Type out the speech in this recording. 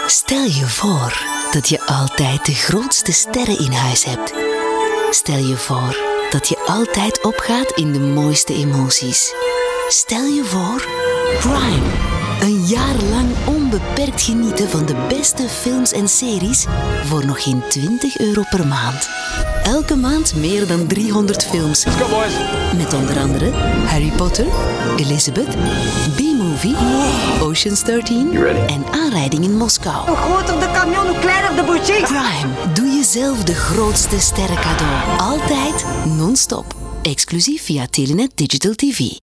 Stel je voor dat je altijd de grootste sterren in huis hebt. Stel je voor dat je altijd opgaat in de mooiste emoties. Stel je voor Prime. Een jaar lang onbeperkt genieten van de beste films en series voor nog geen €20 per maand. Elke maand meer dan 300 films. Let's go, boys. Met onder andere Harry Potter, Elizabeth, B-Movie, Ocean's 13 en Aanrijding in Moskou. Hoe groter de camion, hoe kleiner de boutique. Prime. Doe jezelf de grootste sterren cadeau. Altijd non-stop. Exclusief via Telenet Digital TV.